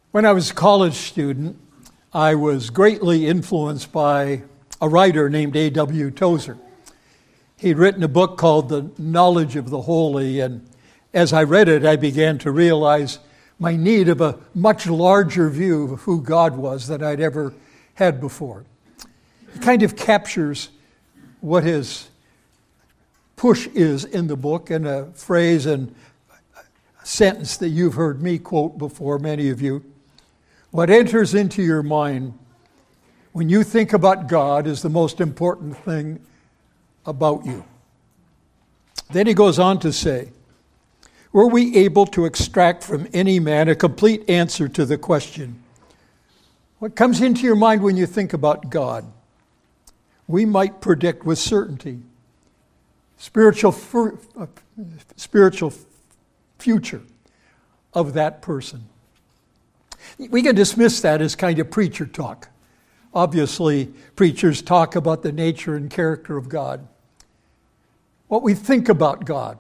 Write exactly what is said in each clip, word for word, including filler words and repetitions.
When I was a college student, I was greatly influenced by a writer named A W Tozer. He'd written a book called The Knowledge of the Holy, and as I read it, I began to realize my need of a much larger view of who God was than I'd ever had before. It kind of captures what his push is in the book in a phrase and a sentence that you've heard me quote before, many of you. What enters into your mind when you think about God is the most important thing about you. Then he goes on to say, were we able to extract from any man a complete answer to the question, what comes into your mind when you think about God? We might predict with certainty spiritual, uh, spiritual future of that person. We can dismiss that as kind of preacher talk. Obviously, preachers talk about the nature and character of God. What we think about God.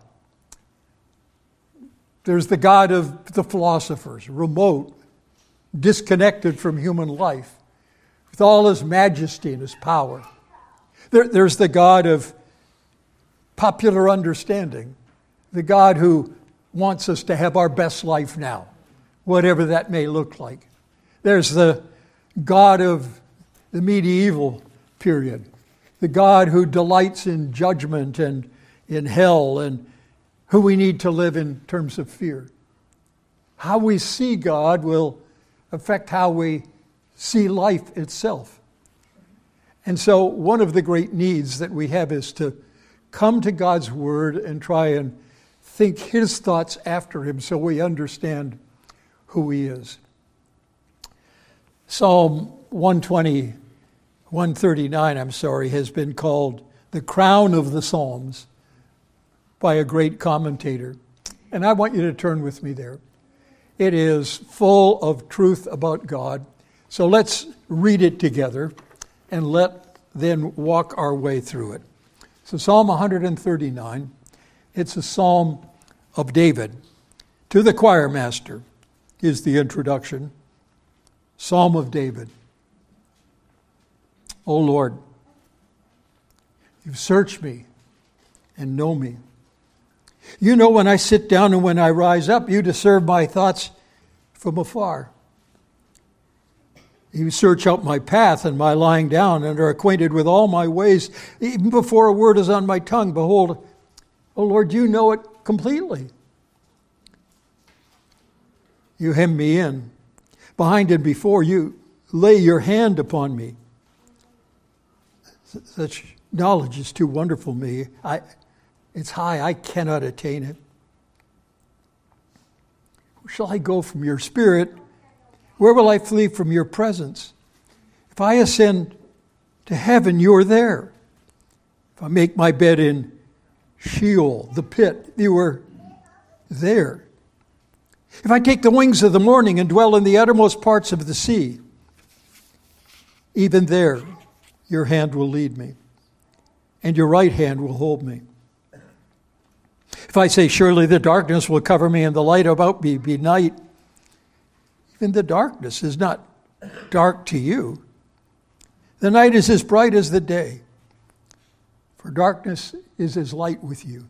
There's the God of the philosophers, remote, disconnected from human life, with all his majesty and his power. There, there's the God of popular understanding, the God who wants us to have our best life now, whatever that may look like. There's the God of the medieval period, the God who delights in judgment and in hell and who we need to live in terms of fear. How we see God will affect how we see life itself. And so one of the great needs that we have is to come to God's Word and try and think His thoughts after Him so we understand who He is. Psalm one twenty, one thirty-nine, I'm sorry, has been called the crown of the Psalms by a great commentator. And I want you to turn with me there. It is full of truth about God. So let's read it together and let then walk our way through it. So Psalm one thirty-nine, it's a psalm of David. To the choir master is the introduction. Psalm of David. O Lord, you've searched me and know me. You know when I sit down and when I rise up, you discern my thoughts from afar. You search out my path and my lying down and are acquainted with all my ways. Even before a word is on my tongue, behold, O Lord, you know it completely. You hem me in. Behind and before, you lay your hand upon me. Such knowledge is too wonderful for me. I, it's high, I cannot attain it. Where shall I go from your spirit? Where will I flee from your presence? If I ascend to heaven, you are there. If I make my bed in Sheol, the pit, you are there. If I take the wings of the morning and dwell in the uttermost parts of the sea, even there your hand will lead me, and your right hand will hold me. If I say, surely the darkness will cover me and the light about me be night, even the darkness is not dark to you. The night is as bright as the day, for darkness is as light with you.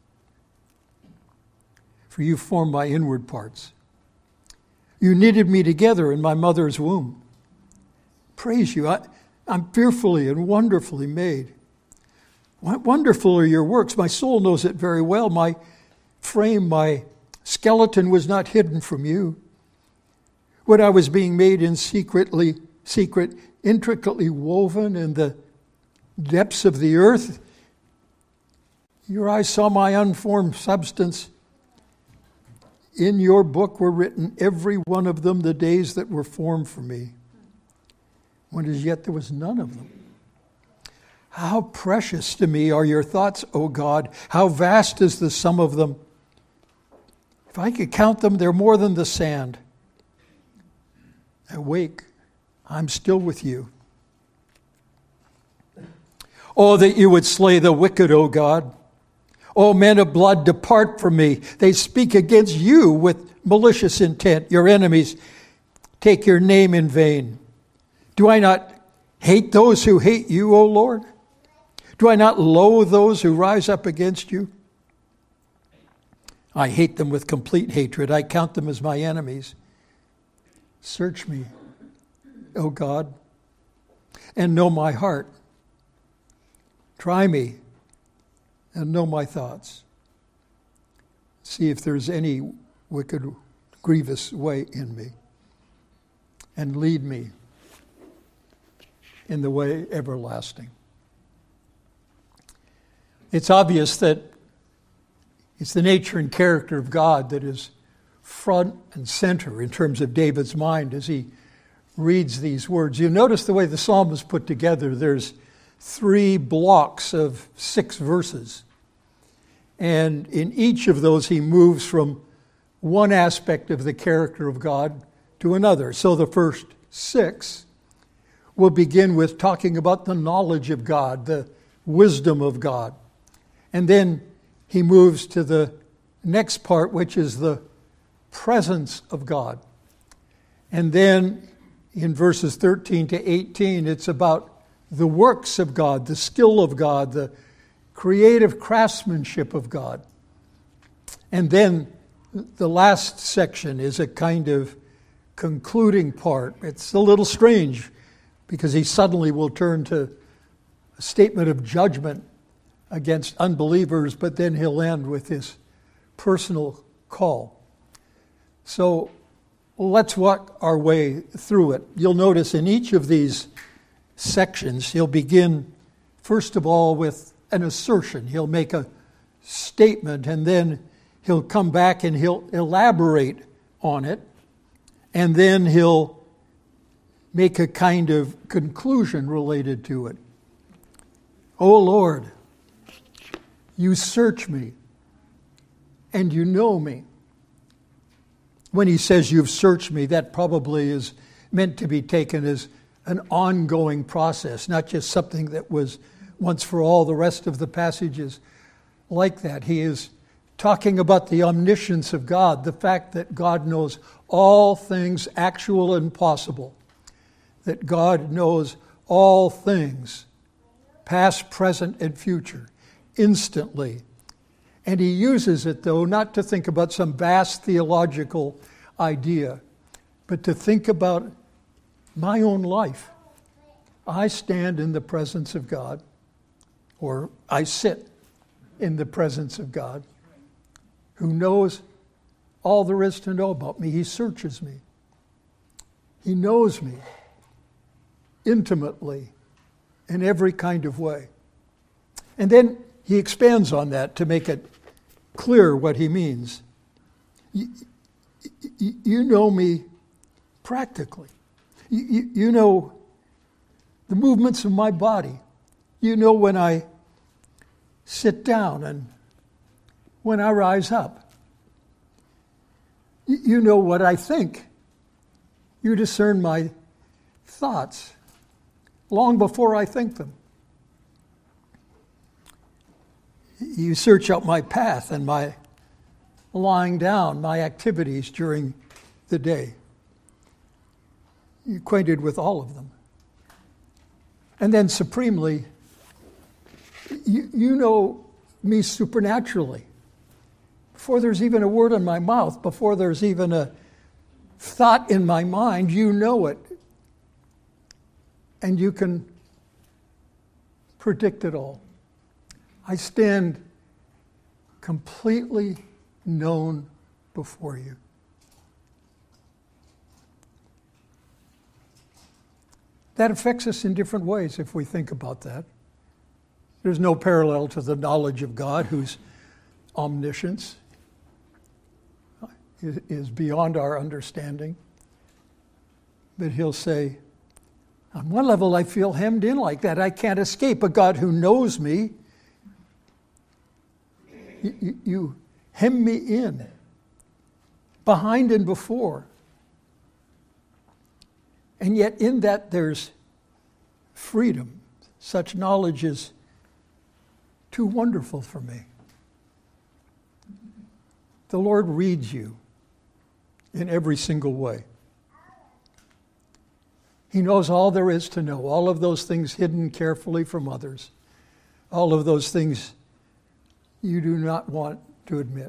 For you formed my inward parts. You knitted me together in my mother's womb. Praise you. I, I'm fearfully and wonderfully made. Wonderful are your works. My soul knows it very well. My frame, my skeleton was not hidden from you. When I was being made in secretly, secret, intricately woven in the depths of the earth, your eyes saw my unformed substance. In your book were written, every one of them, the days that were formed for me, when as yet there was none of them. How precious to me are your thoughts, O God. How vast is the sum of them. If I could count them, they're more than the sand. Awake, I'm still with you. Oh, that you would slay the wicked, O God. O men of blood, depart from me. They speak against you with malicious intent, your enemies. take your name in vain? Do I not hate those who hate you, O Lord? Do I not loathe those who rise up against you? I hate them with complete hatred. I count them as my enemies. Search me, O God, and know my heart. Try me and know my thoughts. See if there's any wicked, grievous way in me, and lead me in the way everlasting. It's obvious that it's the nature and character of God that is front and center in terms of David's mind as he reads these words. You notice the way the psalm is put together. There's three blocks of six verses. And in each of those, he moves from one aspect of the character of God to another. So the first six will begin with talking about the knowledge of God, the wisdom of God. And then he moves to the next part, which is the presence of God. And then in verses thirteen to eighteen, it's about the works of God, the skill of God, the creative craftsmanship of God. And then the last section is a kind of concluding part. It's a little strange because he suddenly will turn to a statement of judgment against unbelievers, but then he'll end with his personal call. So let's walk our way through it. You'll notice in each of these sections, he'll begin, first of all, with an assertion. He'll make a statement, and then he'll come back and he'll elaborate on it, and then he'll make a kind of conclusion related to it. O Lord, you search me, and you know me. When he says you've searched me, that probably is meant to be taken as an ongoing process, not just something that was once for all. The rest of the passage is like that. He is talking about the omniscience of God, the fact that God knows all things actual and possible, that God knows all things, past, present, and future, instantly. And he uses it, though, not to think about some vast theological idea, but to think about my own life. I stand in the presence of God, or I sit in the presence of God, who knows all there is to know about me. He searches me. He knows me intimately in every kind of way. And then he expands on that to make it clear what he means. You, you know me practically. You, you know the movements of my body. You know when I sit down and when I rise up. You know what I think. You discern my thoughts long before I think them. You search out my path and my lying down, my activities during the day. You're acquainted with all of them. And then supremely, you, you know me supernaturally. Before there's even a word in my mouth, before there's even a thought in my mind, you know it. And you can predict it all. I stand completely known before you. That affects us in different ways if we think about that. There's no parallel to the knowledge of God, whose omniscience is beyond our understanding. But he'll say, on one level I feel hemmed in like that. I can't escape a God who knows me. You, you, you hem me in, behind and before. And yet in that there's freedom. Such knowledge is too wonderful for me. The Lord reads you in every single way. He knows all there is to know, all of those things hidden carefully from others, all of those things you do not want to admit.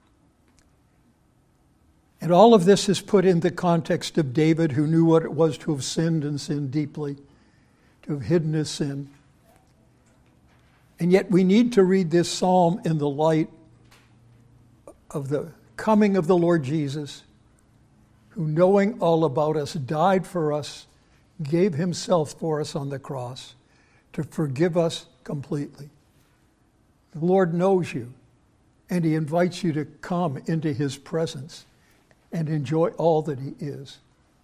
And all of this is put in the context of David, who knew what it was to have sinned and sinned deeply, to have hidden his sin. And yet we need to read this psalm in the light of the coming of the Lord Jesus, who, knowing all about us, died for us, gave himself for us on the cross to forgive us completely. The Lord knows you, and he invites you to come into his presence and enjoy all that he is.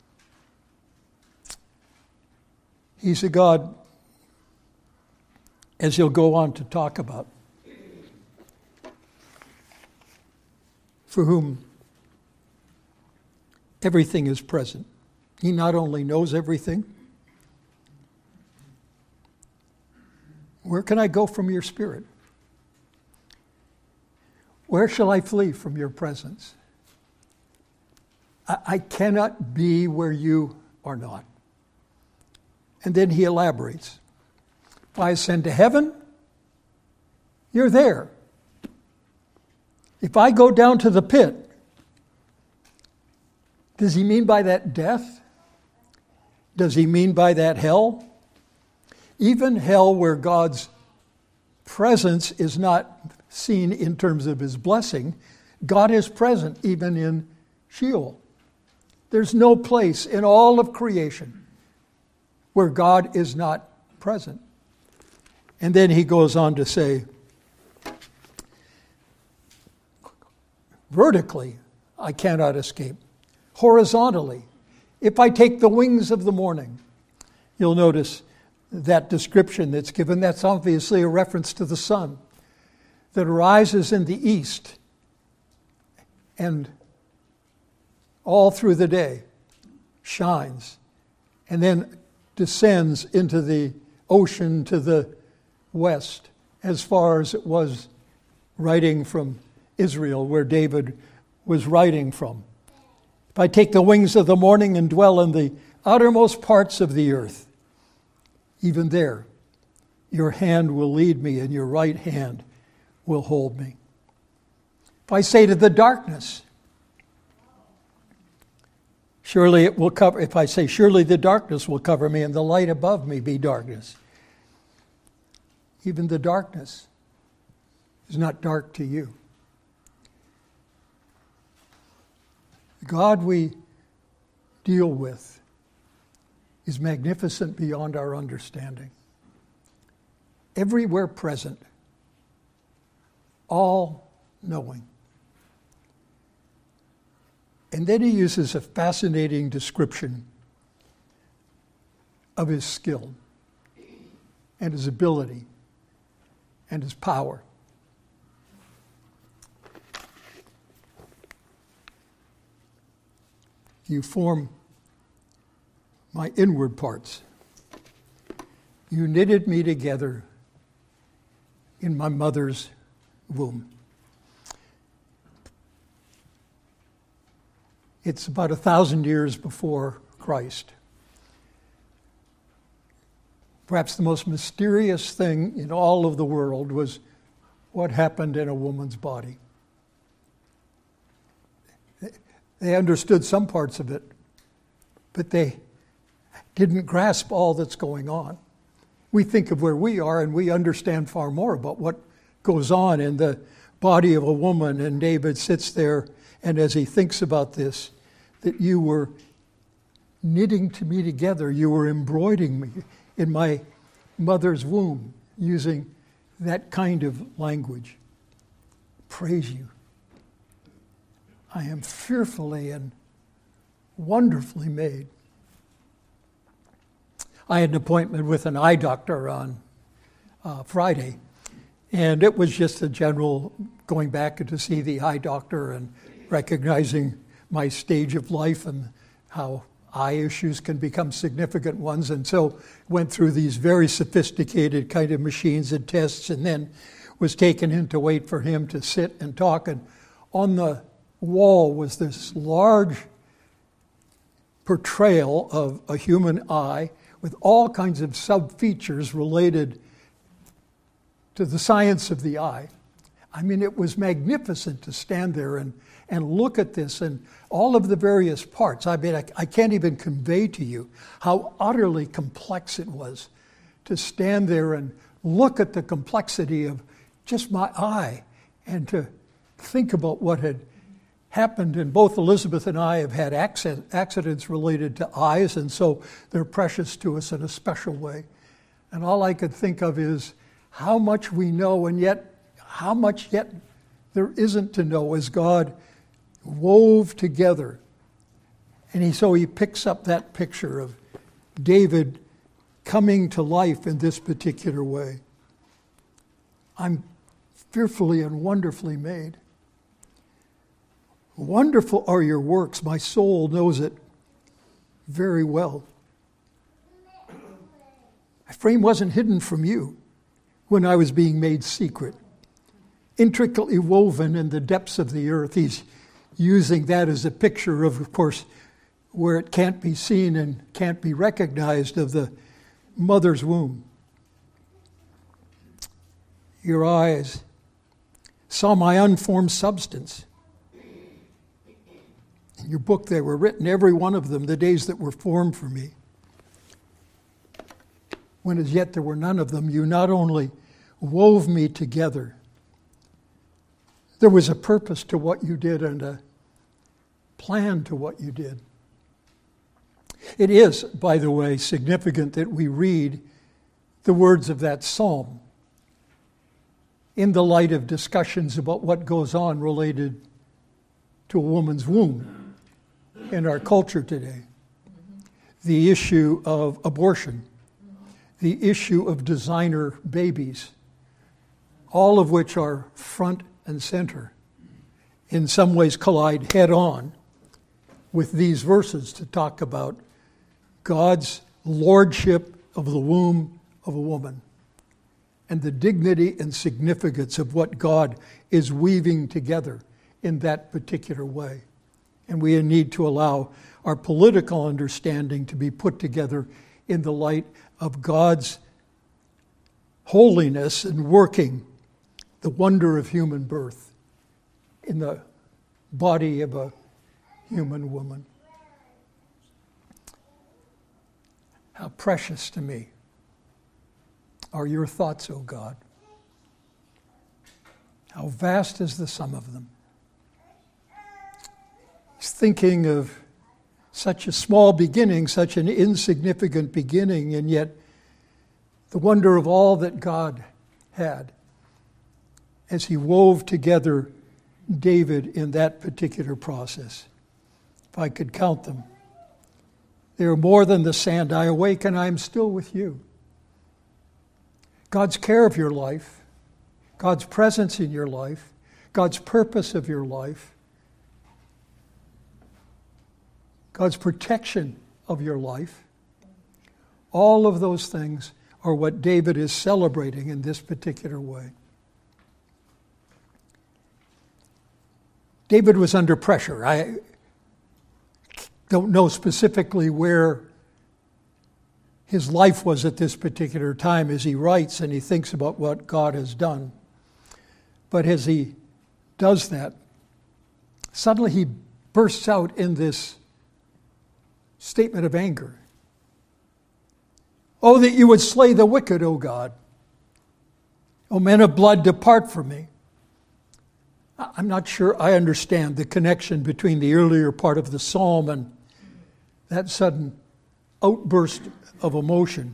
He's a God, as he'll go on to talk about, for whom everything is present. He not only knows everything. Where can I go from your spirit? Where shall I flee from your presence? I, I cannot be where you are not. And then he elaborates. If I ascend to heaven, you're there. If I go down to the pit, does he mean by that death? Does he mean by that hell? Even hell, where God's presence is not seen in terms of his blessing, God is present even in Sheol. There's no place in all of creation where God is not present. And then he goes on to say, vertically, I cannot escape. Horizontally, if I take the wings of the morning, you'll notice that description that's given. That's obviously a reference to the sun that arises in the east and all through the day shines and then descends into the ocean to the west as far as it was writing from Israel, where David was writing from. If I take the wings of the morning and dwell in the uttermost parts of the earth, even there, your hand will lead me and your right hand will hold me. If I say to the darkness, surely it will cover, if I say, surely the darkness will cover me and the light above me be darkness. Even the darkness is not dark to you. The God we deal with is magnificent beyond our understanding. Everywhere present, all knowing. And then he uses a fascinating description of his skill and his ability and his power. You form my inward parts. You knitted me together in my mother's womb. It's about a thousand years before Christ. Perhaps the most mysterious thing in all of the world was what happened in a woman's body. They understood some parts of it, but they didn't grasp all that's going on. We think of where we are and we understand far more about what goes on in the body of a woman, and David sits there, and as he thinks about this, that you were knitting to me together, you were embroidering me in my mother's womb, using that kind of language. Praise you. I am fearfully and wonderfully made. I had an appointment with an eye doctor on uh, Friday, and it was just a general going back to see the eye doctor and recognizing my stage of life and how eye issues can become significant ones. And so went through these very sophisticated kind of machines and tests, and then was taken in to wait for him to sit and talk. And on the wall was this large portrayal of a human eye with all kinds of sub-features related to the science of the eye. I mean, it was magnificent to stand there and, and look at this and all of the various parts. I mean, I, I can't even convey to you how utterly complex it was to stand there and look at the complexity of just my eye and to think about what had happened. And both Elizabeth and I have had accidents related to eyes, and so they're precious to us in a special way. And all I could think of is how much we know, and yet how much yet there isn't to know as God wove together. And he, so he picks up that picture of David coming to life in this particular way. I'm fearfully and wonderfully made. Wonderful are your works. My soul knows it very well. My frame wasn't hidden from you when I was being made secret, intricately woven in the depths of the earth. He's using that as a picture of, of course, where it can't be seen and can't be recognized, of the mother's womb. Your eyes saw my unformed substance. In your book they were written, every one of them, the days that were formed for me. When as yet there were none of them, you not only wove me together, there was a purpose to what you did and a plan to what you did. It is, by the way, significant that we read the words of that psalm in the light of discussions about what goes on related to a woman's womb in our culture today. The issue of abortion, the issue of designer babies, all of which are front and center, in some ways collide head on with these verses to talk about God's lordship of the womb of a woman and the dignity and significance of what God is weaving together in that particular way. And we need to allow our political understanding to be put together in the light of God's holiness and working the wonder of human birth in the body of a human woman. How precious to me are your thoughts, O God. How vast is the sum of them. He's thinking of such a small beginning, such an insignificant beginning, and yet the wonder of all that God had as he wove together David in that particular process. If I could count them, they are more than the sand. I awake and I am still with you. God's care of your life, God's presence in your life, God's purpose of your life, God's protection of your life, all of those things are what David is celebrating in this particular way. David was under pressure. I don't know specifically where his life was at this particular time as he writes and he thinks about what God has done. But as he does that, suddenly he bursts out in this statement of anger. Oh, that you would slay the wicked, O God. O men of blood, depart from me. I'm not sure I understand the connection between the earlier part of the psalm and that sudden outburst of emotion.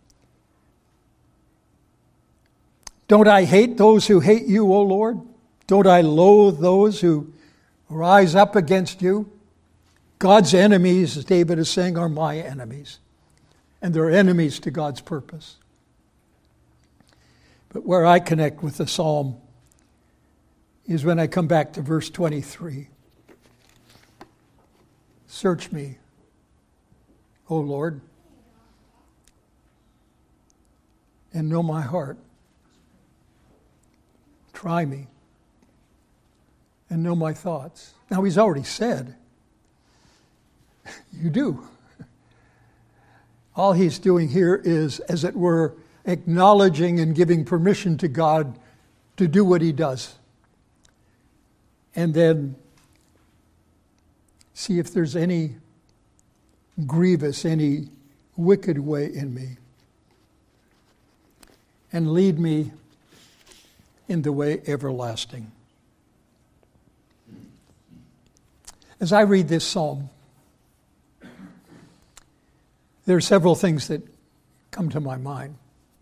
Don't I hate those who hate you, O Lord? Don't I loathe those who rise up against you? God's enemies, as David is saying, are my enemies. And they're enemies to God's purpose. But where I connect with the psalm is when I come back to verse twenty-three. Search me, O Lord, and know my heart. Try me and know my thoughts. Now, he's already said, You do. All he's doing here is, as it were, acknowledging and giving permission to God to do what he does. And then see if there's any grievous, any wicked way in me. And lead me in the way everlasting. As I read this psalm, there are several things that come to my mind.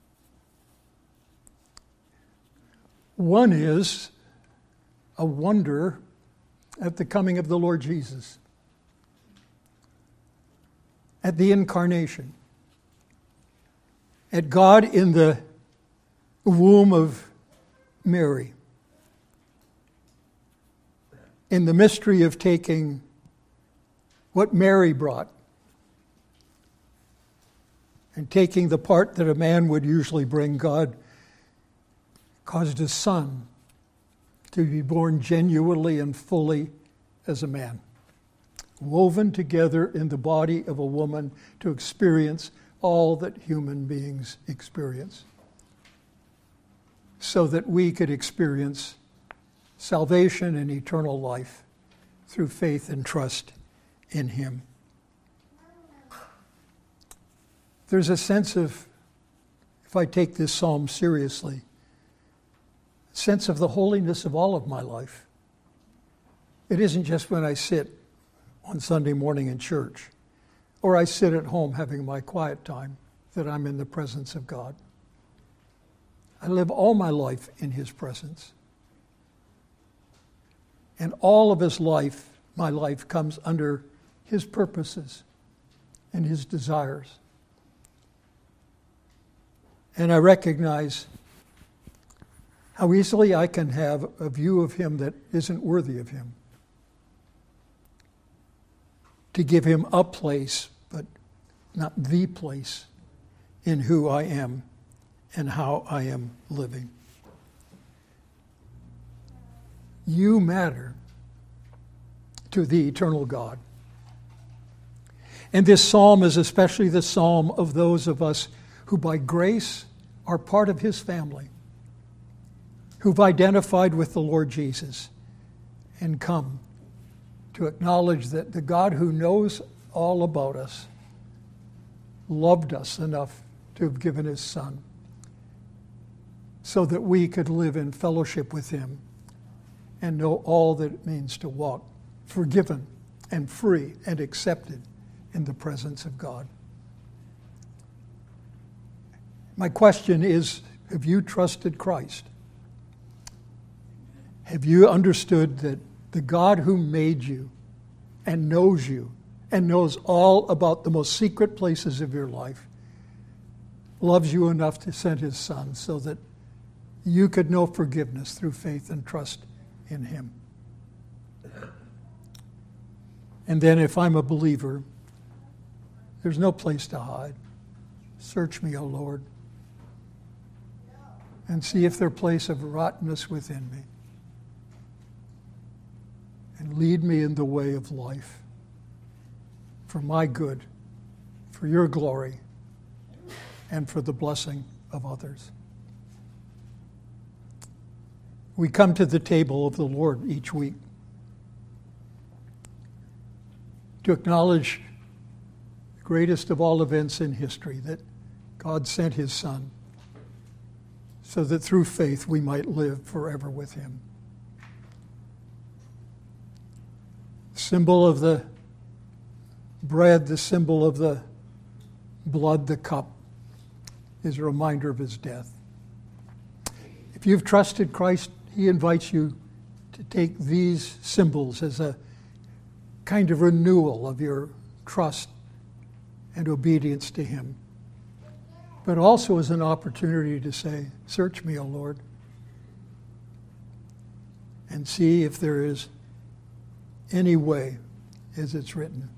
One is a wonder at the coming of the Lord Jesus, at the incarnation, at God in the womb of Mary, in the mystery of taking what Mary brought and taking the part that a man would usually bring. God caused his son to be born genuinely and fully as a man, woven together in the body of a woman to experience all that human beings experience, so that we could experience salvation and eternal life through faith and trust in him. There's a sense of, if I take this psalm seriously, a sense of the holiness of all of my life. It isn't just when I sit on Sunday morning in church, or I sit at home having my quiet time, that I'm in the presence of God. I live all my life in his presence. And all of his life, my life, comes under his purposes and his desires. And I recognize how easily I can have a view of him that isn't worthy of him. To give him a place, but not the place in who I am and how I am living. You matter to the eternal God. And this psalm is especially the psalm of those of us who by grace are part of his family, who've identified with the Lord Jesus and come to acknowledge that the God who knows all about us loved us enough to have given his Son so that we could live in fellowship with him and know all that it means to walk forgiven and free and accepted in the presence of God. My question is, have you trusted Christ? Have you understood that the God who made you and knows you and knows all about the most secret places of your life loves you enough to send his Son so that you could know forgiveness through faith and trust in him? And then if I'm a believer, there's no place to hide. Search me, O Lord, and see if there's a place of rottenness within me. And lead me in the way of life for my good, for your glory, and for the blessing of others. We come to the table of the Lord each week to acknowledge the greatest of all events in history, that God sent his Son so that through faith we might live forever with him. Symbol of the bread, the symbol of the blood, the cup, is a reminder of his death. If you've trusted Christ, he invites you to take these symbols as a kind of renewal of your trust and obedience to him, but also as an opportunity to say, search me, O Lord, and see if there is any way, as it's written,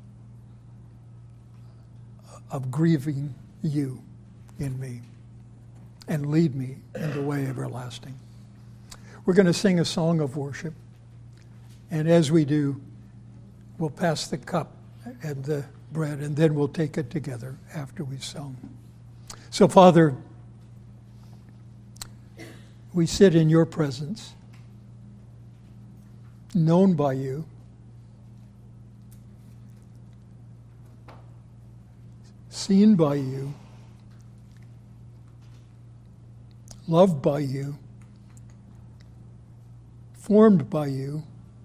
of grieving you in me, and lead me in the way everlasting. We're going to sing a song of worship, and as we do, we'll pass the cup and the bread, and then we'll take it together after we've sung. So, Father, we sit in your presence, known by you, seen by you, loved by you, formed by you,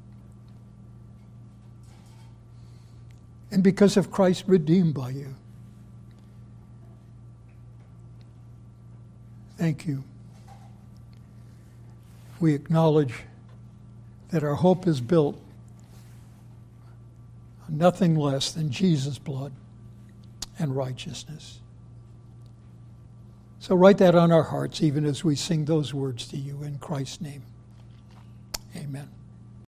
and because of Christ, redeemed by you. Thank you. We acknowledge that our hope is built on nothing less than Jesus' blood and righteousness. So write that on our hearts even as we sing those words to you in Christ's name. Amen.